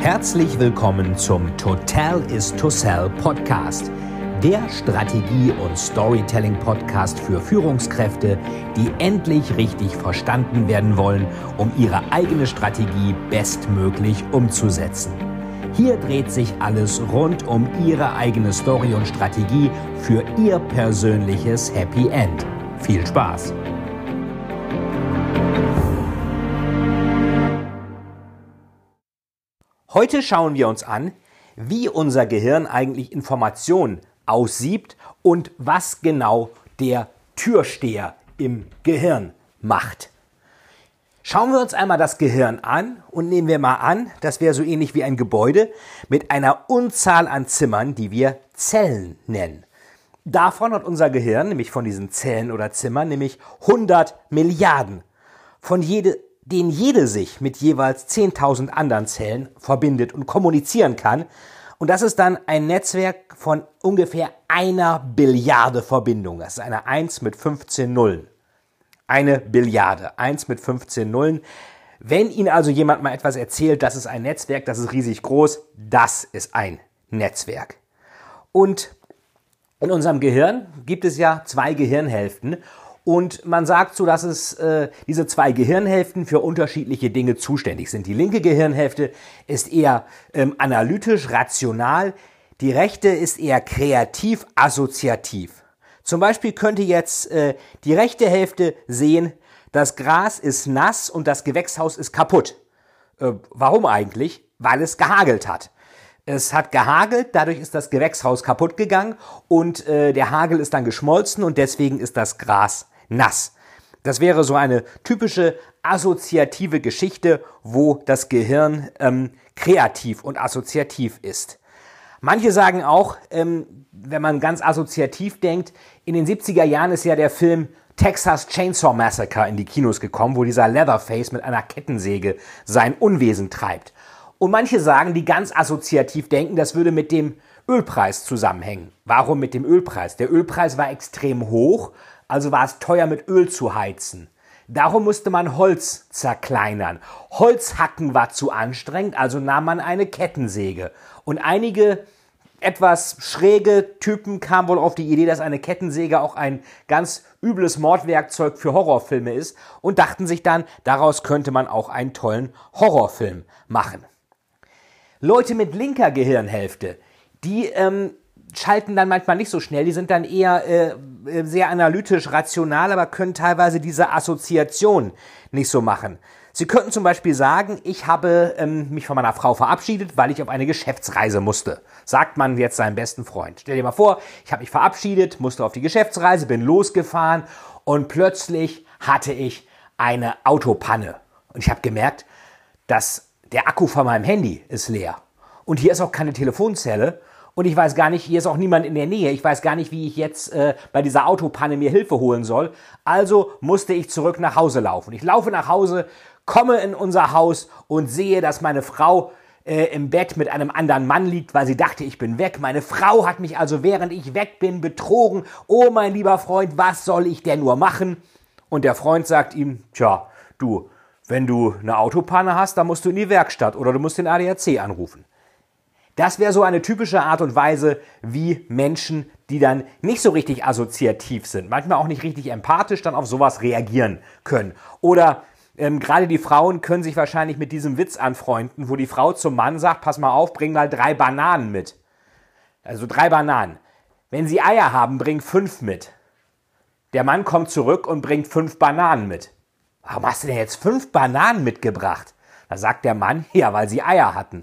Herzlich willkommen zum Total is to Sell Podcast, der Strategie- und Storytelling-Podcast für Führungskräfte, die endlich richtig verstanden werden wollen, um ihre eigene Strategie bestmöglich umzusetzen. Hier dreht sich alles rund um Ihre eigene Story und Strategie für Ihr persönliches Happy End. Viel Spaß! Heute schauen wir uns an, wie unser Gehirn eigentlich Informationen aussiebt und was genau der Türsteher im Gehirn macht. Schauen wir uns einmal das Gehirn an und nehmen wir mal an, das wäre so ähnlich wie ein Gebäude mit einer Unzahl an Zimmern, die wir Zellen nennen. Davon hat unser Gehirn, nämlich von diesen Zellen oder Zimmern, nämlich 100 Milliarden. Denen jede sich mit jeweils 10.000 anderen Zellen verbindet und kommunizieren kann. Und das ist dann ein Netzwerk von ungefähr 1 Billiarde Verbindungen. Das ist eine 1 mit 15 Nullen. Eine Billiarde, 1 mit 15 Nullen. Wenn Ihnen also jemand mal etwas erzählt, das ist ein Netzwerk, das ist riesig groß, das ist ein Netzwerk. Und in unserem Gehirn gibt es ja 2 Gehirnhälften. Und man sagt so, dass es diese 2 Gehirnhälften für unterschiedliche Dinge zuständig sind. Die linke Gehirnhälfte ist eher analytisch, rational. Die rechte ist eher kreativ, assoziativ. Zum Beispiel könnte jetzt die rechte Hälfte sehen, das Gras ist nass und das Gewächshaus ist kaputt. Warum eigentlich? Weil es gehagelt hat. Es hat gehagelt, dadurch ist das Gewächshaus kaputt gegangen und der Hagel ist dann geschmolzen und deswegen ist das Gras nass. Das wäre so eine typische assoziative Geschichte, wo das Gehirn kreativ und assoziativ ist. Manche sagen auch, wenn man ganz assoziativ denkt, in den 70er Jahren ist ja der Film Texas Chainsaw Massacre in die Kinos gekommen, wo dieser Leatherface mit einer Kettensäge sein Unwesen treibt. Und manche sagen, die ganz assoziativ denken, das würde mit dem Ölpreis zusammenhängen. Warum mit dem Ölpreis? Der Ölpreis war extrem hoch, also war es teuer mit Öl zu heizen. Darum musste man Holz zerkleinern. Holzhacken war zu anstrengend, also nahm man eine Kettensäge. Und einige etwas schräge Typen kamen wohl auf die Idee, dass eine Kettensäge auch ein ganz übles Mordwerkzeug für Horrorfilme ist und dachten sich dann, daraus könnte man auch einen tollen Horrorfilm machen. Leute mit linker Gehirnhälfte, die schalten dann manchmal nicht so schnell, die sind dann eher sehr analytisch, rational, aber können teilweise diese Assoziation nicht so machen. Sie könnten zum Beispiel sagen, ich habe mich von meiner Frau verabschiedet, weil ich auf eine Geschäftsreise musste. Sagt man jetzt seinem besten Freund. Stell dir mal vor, ich habe mich verabschiedet, musste auf die Geschäftsreise, bin losgefahren und plötzlich hatte ich eine Autopanne. Und ich habe gemerkt, dass der Akku von meinem Handy ist leer. Und hier ist auch keine Telefonzelle. Und ich weiß gar nicht, hier ist auch niemand in der Nähe. Ich weiß gar nicht, wie ich jetzt bei dieser Autopanne mir Hilfe holen soll. Also musste ich zurück nach Hause laufen. Ich laufe nach Hause, komme in unser Haus und sehe, dass meine Frau im Bett mit einem anderen Mann liegt, weil sie dachte, ich bin weg. Meine Frau hat mich also, während ich weg bin, betrogen. Oh, mein lieber Freund, was soll ich denn nur machen? Und der Freund sagt ihm, tja, du, wenn du eine Autopanne hast, dann musst du in die Werkstatt oder du musst den ADAC anrufen. Das wäre so eine typische Art und Weise, wie Menschen, die dann nicht so richtig assoziativ sind, manchmal auch nicht richtig empathisch, dann auf sowas reagieren können. Oder gerade die Frauen können sich wahrscheinlich mit diesem Witz anfreunden, wo die Frau zum Mann sagt, pass mal auf, bring mal 3 Bananen mit. Also 3 Bananen. Wenn sie Eier haben, bring 5 mit. Der Mann kommt zurück und bringt 5 Bananen mit. Warum hast du denn jetzt 5 Bananen mitgebracht? Da sagt der Mann, ja, weil sie Eier hatten.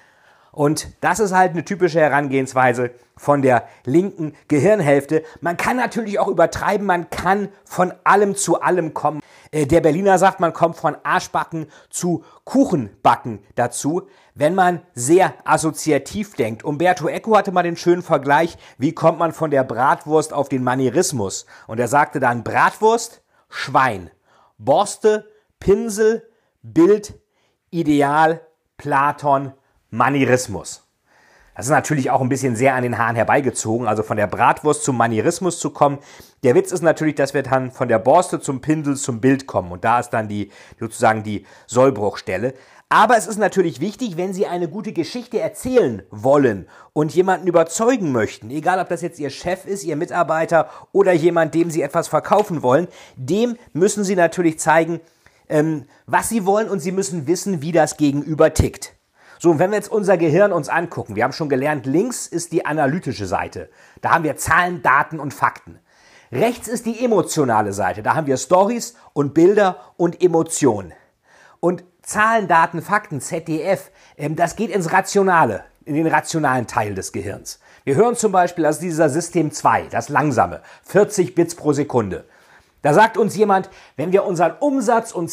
Und das ist halt eine typische Herangehensweise von der linken Gehirnhälfte. Man kann natürlich auch übertreiben, man kann von allem zu allem kommen. Der Berliner sagt, man kommt von Arschbacken zu Kuchenbacken dazu, wenn man sehr assoziativ denkt. Umberto Eco hatte mal den schönen Vergleich, wie kommt man von der Bratwurst auf den Manierismus. Und er sagte dann Bratwurst, Schwein, Borste, Pinsel, Bild, Ideal, Platon, Manierismus. Das ist natürlich auch ein bisschen sehr an den Haaren herbeigezogen, also von der Bratwurst zum Manierismus zu kommen. Der Witz ist natürlich, dass wir dann von der Borste zum Pinsel zum Bild kommen und da ist dann sozusagen die Sollbruchstelle. Aber es ist natürlich wichtig, wenn Sie eine gute Geschichte erzählen wollen und jemanden überzeugen möchten, egal ob das jetzt Ihr Chef ist, Ihr Mitarbeiter oder jemand, dem Sie etwas verkaufen wollen, dem müssen Sie natürlich zeigen, was Sie wollen und Sie müssen wissen, wie das Gegenüber tickt. So, und wenn wir jetzt unser Gehirn uns angucken, wir haben schon gelernt, links ist die analytische Seite. Da haben wir Zahlen, Daten und Fakten. Rechts ist die emotionale Seite. Da haben wir Stories und Bilder und Emotionen. Und Zahlen, Daten, Fakten, ZDF, das geht ins Rationale, in den rationalen Teil des Gehirns. Wir hören zum Beispiel aus dieser System 2, das langsame, 40 Bits pro Sekunde. Da sagt uns jemand, wenn wir unseren Umsatz um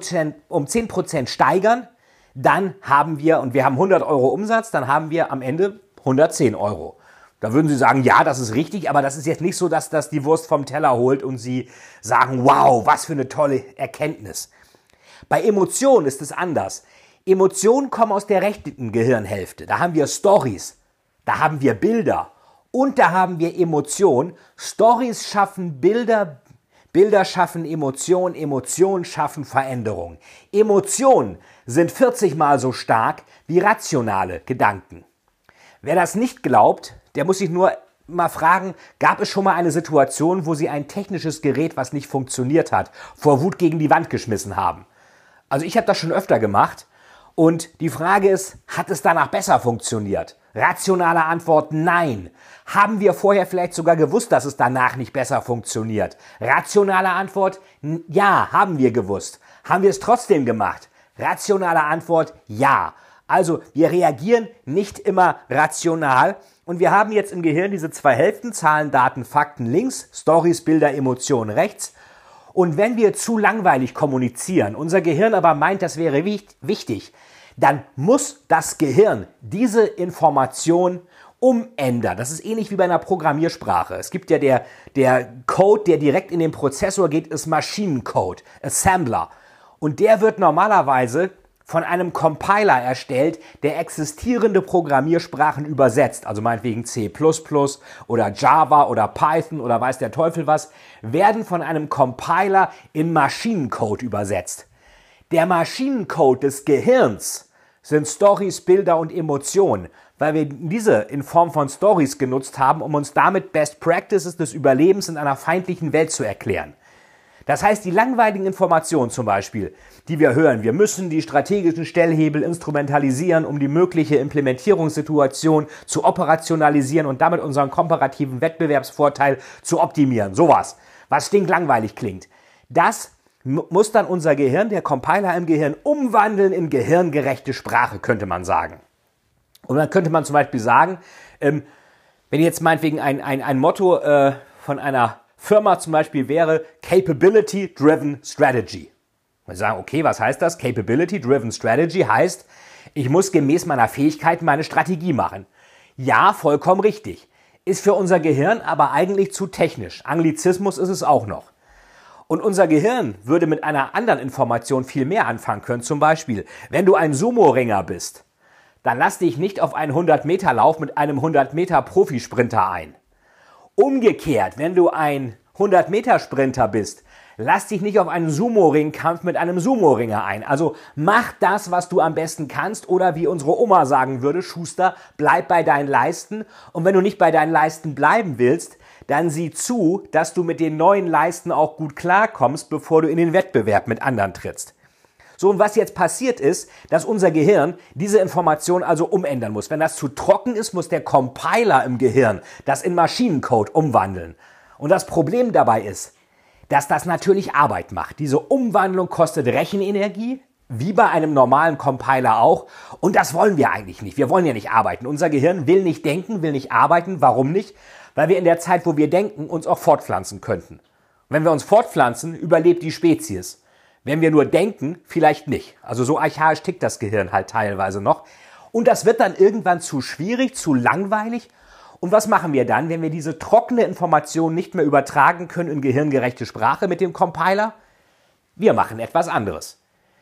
10% steigern, dann haben wir, und wir haben 100 Euro Umsatz, dann haben wir am Ende 110 Euro. Da würden Sie sagen, ja, das ist richtig, aber das ist jetzt nicht so, dass das die Wurst vom Teller holt und Sie sagen, wow, was für eine tolle Erkenntnis. Bei Emotionen ist es anders. Emotionen kommen aus der rechten Gehirnhälfte. Da haben wir Stories, da haben wir Bilder und da haben wir Emotionen. Stories schaffen Bilder, Bilder schaffen Emotionen, Emotionen schaffen Veränderung. Emotionen sind 40 Mal so stark wie rationale Gedanken. Wer das nicht glaubt, der muss sich nur mal fragen, gab es schon mal eine Situation, wo Sie ein technisches Gerät, was nicht funktioniert hat, vor Wut gegen die Wand geschmissen haben? Also ich habe das schon öfter gemacht und die Frage ist, hat es danach besser funktioniert? Rationale Antwort, nein. Haben wir vorher vielleicht sogar gewusst, dass es danach nicht besser funktioniert? Rationale Antwort, ja, haben wir gewusst. Haben wir es trotzdem gemacht? Rationale Antwort, ja. Also wir reagieren nicht immer rational und wir haben jetzt im Gehirn diese zwei Hälften, Zahlen, Daten, Fakten links, Stories, Bilder, Emotionen rechts. Und wenn wir zu langweilig kommunizieren, unser Gehirn aber meint, das wäre wichtig, dann muss das Gehirn diese Information umändern. Das ist ähnlich wie bei einer Programmiersprache. Es gibt ja der Code, der direkt in den Prozessor geht, ist Maschinencode, Assembler. Und der wird normalerweise von einem Compiler erstellt, der existierende Programmiersprachen übersetzt, also meinetwegen C++ oder Java oder Python oder weiß der Teufel was, werden von einem Compiler in Maschinencode übersetzt. Der Maschinencode des Gehirns sind Stories, Bilder und Emotionen, weil wir diese in Form von Stories genutzt haben, um uns damit Best Practices des Überlebens in einer feindlichen Welt zu erklären. Das heißt, die langweiligen Informationen zum Beispiel, die wir hören, wir müssen die strategischen Stellhebel instrumentalisieren, um die mögliche Implementierungssituation zu operationalisieren und damit unseren komparativen Wettbewerbsvorteil zu optimieren. Sowas, was stinklangweilig klingt. Das muss dann unser Gehirn, der Compiler im Gehirn, umwandeln in gehirngerechte Sprache, könnte man sagen. Und dann könnte man zum Beispiel sagen, wenn jetzt meinetwegen ein Motto von einer Firma zum Beispiel wäre Capability Driven Strategy. Wir sagen, okay, was heißt das? Capability Driven Strategy heißt, ich muss gemäß meiner Fähigkeiten meine Strategie machen. Ja, vollkommen richtig. Ist für unser Gehirn aber eigentlich zu technisch. Anglizismus ist es auch noch. Und unser Gehirn würde mit einer anderen Information viel mehr anfangen können. Zum Beispiel, wenn du ein Sumo-Ringer bist, dann lass dich nicht auf einen 100-Meter-Lauf mit einem 100-Meter-Profisprinter ein. Umgekehrt, wenn du ein 100-Meter-Sprinter bist, lass dich nicht auf einen Sumo-Ringkampf mit einem Sumo-Ringer ein. Also mach das, was du am besten kannst oder wie unsere Oma sagen würde, Schuster, bleib bei deinen Leisten. Und wenn du nicht bei deinen Leisten bleiben willst, dann sieh zu, dass du mit den neuen Leisten auch gut klarkommst, bevor du in den Wettbewerb mit anderen trittst. So, und was jetzt passiert ist, dass unser Gehirn diese Information also umändern muss. Wenn das zu trocken ist, muss der Compiler im Gehirn das in Maschinencode umwandeln. Und das Problem dabei ist, dass das natürlich Arbeit macht. Diese Umwandlung kostet Rechenenergie, wie bei einem normalen Compiler auch. Und das wollen wir eigentlich nicht. Wir wollen ja nicht arbeiten. Unser Gehirn will nicht denken, will nicht arbeiten. Warum nicht? Weil wir in der Zeit, wo wir denken, uns auch fortpflanzen könnten. Wenn wir uns fortpflanzen, überlebt die Spezies. Wenn wir nur denken, vielleicht nicht. Also so archaisch tickt das Gehirn halt teilweise noch. Und das wird dann irgendwann zu schwierig, zu langweilig. Und was machen wir dann, wenn wir diese trockene Information nicht mehr übertragen können in gehirngerechte Sprache mit dem Compiler? Wir machen etwas anderes.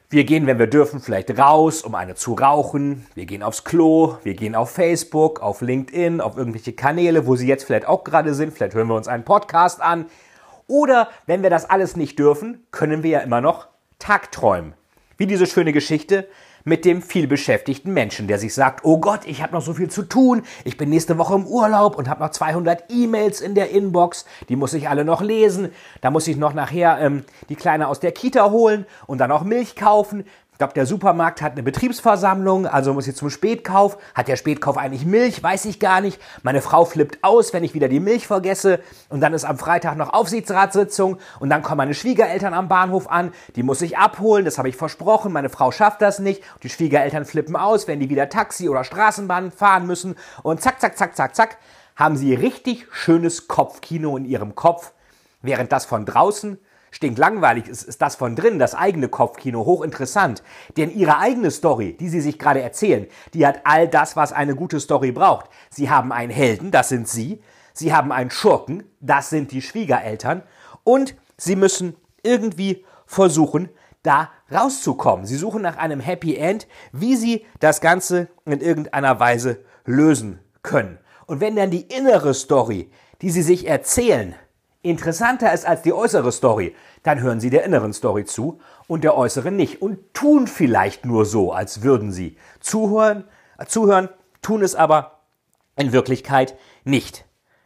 Wir gehen, wenn wir dürfen, vielleicht raus, um eine zu rauchen. Wir gehen aufs Klo, wir gehen auf Facebook, auf LinkedIn, auf irgendwelche Kanäle, wo Sie jetzt vielleicht auch gerade sind. Vielleicht hören wir uns einen Podcast an. Oder wenn wir das alles nicht dürfen, können wir ja immer noch tagträumen. Wie diese schöne Geschichte mit dem vielbeschäftigten Menschen, der sich sagt, oh Gott, ich habe noch so viel zu tun, ich bin nächste Woche im Urlaub und habe noch 200 E-Mails in der Inbox, die muss ich alle noch lesen, da muss ich noch nachher die Kleine aus der Kita holen und dann auch Milch kaufen. Ich glaube, der Supermarkt hat eine Betriebsversammlung, also muss ich zum Spätkauf. Hat der Spätkauf eigentlich Milch? Weiß ich gar nicht. Meine Frau flippt aus, wenn ich wieder die Milch vergesse. Und dann ist am Freitag noch Aufsichtsratssitzung. Und dann kommen meine Schwiegereltern am Bahnhof an. Die muss ich abholen, das habe ich versprochen. Meine Frau schafft das nicht. Die Schwiegereltern flippen aus, wenn die wieder Taxi oder Straßenbahn fahren müssen. Und zack, zack, zack, zack, zack, haben sie richtig schönes Kopfkino in ihrem Kopf. Während das von draußen stinklangweilig ist das von drinnen, das eigene Kopfkino, hochinteressant. Denn ihre eigene Story, die sie sich gerade erzählen, die hat all das, was eine gute Story braucht. Sie haben einen Helden, das sind Sie. Sie haben einen Schurken, das sind die Schwiegereltern. Und sie müssen irgendwie versuchen, da rauszukommen. Sie suchen nach einem Happy End, wie sie das Ganze in irgendeiner Weise lösen können. Und wenn dann die innere Story, die sie sich erzählen, interessanter ist als die äußere Story, dann hören Sie der inneren Story zu und der äußeren nicht und tun vielleicht nur so, als würden Sie zuhören, tun es aber in Wirklichkeit nicht.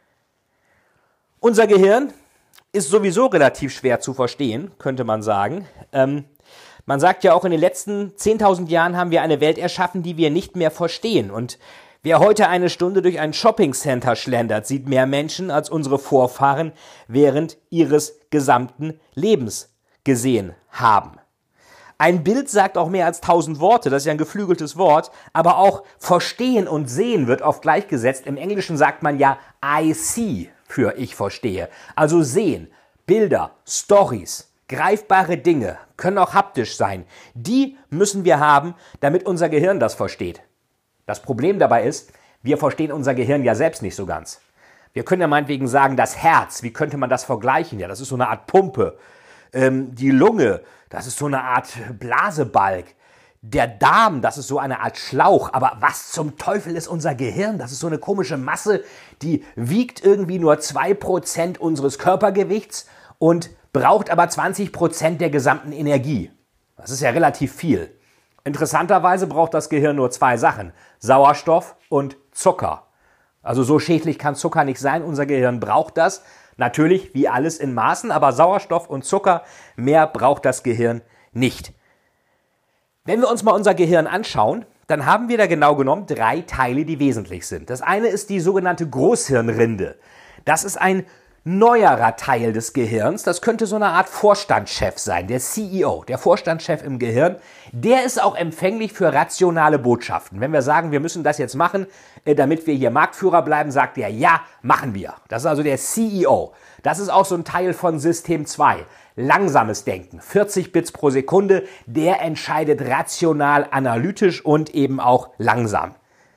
Unser Gehirn ist sowieso relativ schwer zu verstehen, könnte man sagen. Man sagt ja auch, in den letzten 10.000 Jahren haben wir eine Welt erschaffen, die wir nicht mehr verstehen. Und wer heute eine Stunde durch ein Shoppingcenter schlendert, sieht mehr Menschen, als unsere Vorfahren während ihres gesamten Lebens gesehen haben. Ein Bild sagt auch mehr als 1000 Worte, das ist ja ein geflügeltes Wort, aber auch verstehen und sehen wird oft gleichgesetzt. Im Englischen sagt man ja I see für ich verstehe. Also sehen, Bilder, Stories, greifbare Dinge, können auch haptisch sein. Die müssen wir haben, damit unser Gehirn das versteht. Das Problem dabei ist, wir verstehen unser Gehirn ja selbst nicht so ganz. Wir können ja meinetwegen sagen, das Herz, wie könnte man das vergleichen? Ja, das ist so eine Art Pumpe. Die Lunge, das ist so eine Art Blasebalg. Der Darm, das ist so eine Art Schlauch. Aber was zum Teufel ist unser Gehirn? Das ist so eine komische Masse, die wiegt irgendwie nur 2% unseres Körpergewichts und braucht aber 20% der gesamten Energie. Das ist ja relativ viel. Interessanterweise braucht das Gehirn nur 2 Sachen, Sauerstoff und Zucker. Also so schädlich kann Zucker nicht sein, unser Gehirn braucht das. Natürlich wie alles in Maßen, aber Sauerstoff und Zucker, mehr braucht das Gehirn nicht. Wenn wir uns mal unser Gehirn anschauen, dann haben wir da genau genommen 3 Teile, die wesentlich sind. Das eine ist die sogenannte Großhirnrinde. Das ist ein neuerer Teil des Gehirns, das könnte so eine Art Vorstandschef sein, der CEO, der Vorstandschef im Gehirn, der ist auch empfänglich für rationale Botschaften. Wenn wir sagen, wir müssen das jetzt machen, damit wir hier Marktführer bleiben, sagt er, ja, machen wir. Das ist also der CEO. Das ist auch so ein Teil von System 2. Langsames Denken, 40 Bits pro Sekunde, der entscheidet rational, analytisch und eben auch langsam.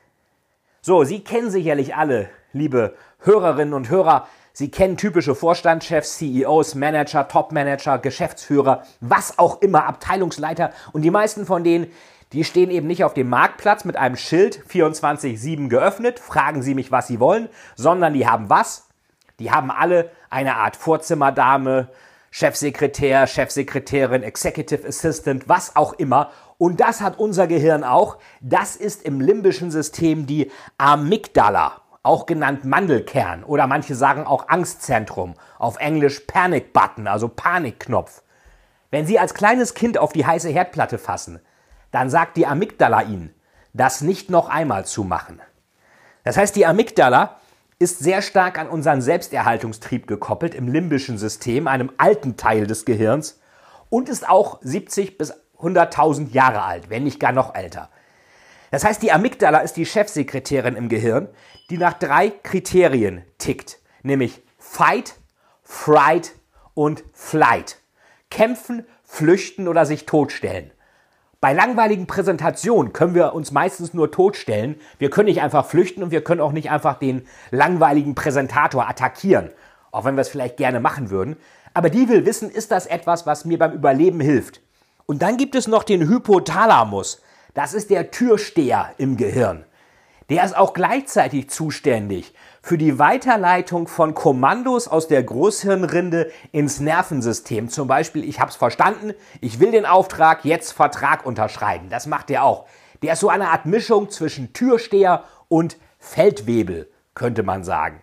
So, Sie kennen sicherlich alle, liebe Hörerinnen und Hörer, Sie kennen typische Vorstandschefs, CEOs, Manager, Topmanager, Geschäftsführer, was auch immer, Abteilungsleiter. Und die meisten von denen, die stehen eben nicht auf dem Marktplatz mit einem Schild 24/7 geöffnet, fragen Sie mich, was Sie wollen, sondern die haben was? Die haben alle eine Art Vorzimmerdame, Chefsekretär, Chefsekretärin, Executive Assistant, was auch immer. Und das hat unser Gehirn auch. Das ist im limbischen System die Amygdala. Auch genannt Mandelkern oder manche sagen auch Angstzentrum, auf Englisch Panic Button, also Panikknopf. Wenn Sie als kleines Kind auf die heiße Herdplatte fassen, dann sagt die Amygdala Ihnen, das nicht noch einmal zu machen. Das heißt, die Amygdala ist sehr stark an unseren Selbsterhaltungstrieb gekoppelt im limbischen System, einem alten Teil des Gehirns und ist auch 70 bis 100.000 Jahre alt, wenn nicht gar noch älter. Das heißt, die Amygdala ist die Chefsekretärin im Gehirn, die nach 3 Kriterien tickt, nämlich Fight, Fright und Flight. Kämpfen, flüchten oder sich totstellen. Bei langweiligen Präsentationen können wir uns meistens nur totstellen. Wir können nicht einfach flüchten und wir können auch nicht einfach den langweiligen Präsentator attackieren, auch wenn wir es vielleicht gerne machen würden. Aber die will wissen, ist das etwas, was mir beim Überleben hilft? Und dann gibt es noch den Hypothalamus. Das ist der Türsteher im Gehirn. Der ist auch gleichzeitig zuständig für die Weiterleitung von Kommandos aus der Großhirnrinde ins Nervensystem. Zum Beispiel, ich habe es verstanden, ich will den Auftrag, jetzt Vertrag unterschreiben. Das macht er auch. Der ist so eine Art Mischung zwischen Türsteher und Feldwebel, könnte man sagen.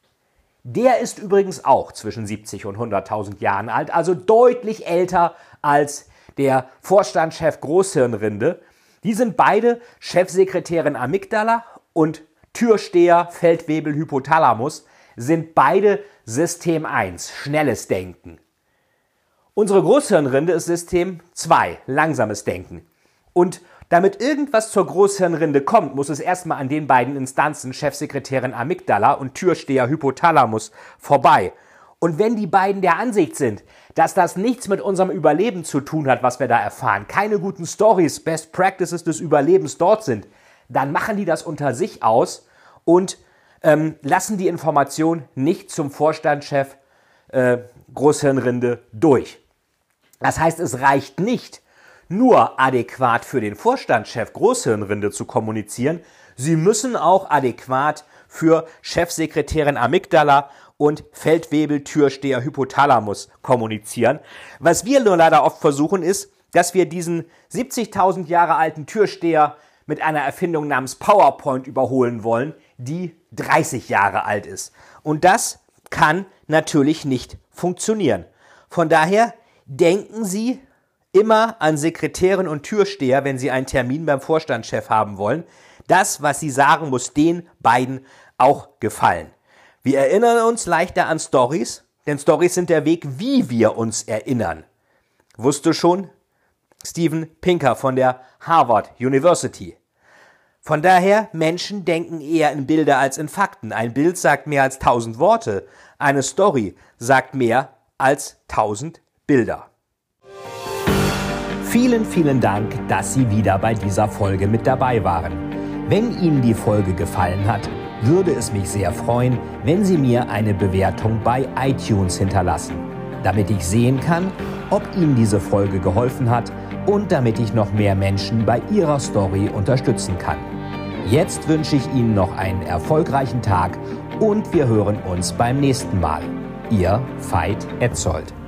Der ist übrigens auch zwischen 70 und 100.000 Jahren alt, also deutlich älter als der Vorstandschef Großhirnrinde. Die sind beide Chefsekretärin Amygdala und Türsteher Feldwebel Hypothalamus, sind beide System 1, schnelles Denken. Unsere Großhirnrinde ist System 2, langsames Denken. Und damit irgendwas zur Großhirnrinde kommt, muss es erstmal an den beiden Instanzen, Chefsekretärin Amygdala und Türsteher Hypothalamus, vorbei. Und wenn die beiden der Ansicht sind, dass das nichts mit unserem Überleben zu tun hat, was wir da erfahren, keine guten Stories, Best Practices des Überlebens dort sind, dann machen die das unter sich aus und lassen die Information nicht zum Vorstandschef Großhirnrinde durch. Das heißt, es reicht nicht, nur adäquat für den Vorstandschef Großhirnrinde zu kommunizieren. Sie müssen auch adäquat für Chefsekretärin Amygdala und Feldwebel Türsteher Hypothalamus kommunizieren. Was wir nur leider oft versuchen ist, dass wir diesen 70.000 Jahre alten Türsteher mit einer Erfindung namens PowerPoint überholen wollen, die 30 Jahre alt ist. Und das kann natürlich nicht funktionieren. Von daher denken Sie immer an Sekretärin und Türsteher, wenn Sie einen Termin beim Vorstandschef haben wollen. Das, was Sie sagen, muss den beiden auch gefallen. Wir erinnern uns leichter an Stories, denn Stories sind der Weg, wie wir uns erinnern. Wusste schon Steven Pinker von der Harvard University. Von daher, Menschen denken eher in Bilder als in Fakten. Ein Bild sagt mehr als 1000 Worte. Eine Story sagt mehr als 1000 Bilder. Vielen, vielen Dank, dass Sie wieder bei dieser Folge mit dabei waren. Wenn Ihnen die Folge gefallen hat, würde es mich sehr freuen, wenn Sie mir eine Bewertung bei iTunes hinterlassen, damit ich sehen kann, ob Ihnen diese Folge geholfen hat und damit ich noch mehr Menschen bei ihrer Story unterstützen kann. Jetzt wünsche ich Ihnen noch einen erfolgreichen Tag und wir hören uns beim nächsten Mal. Ihr Veit Etzold.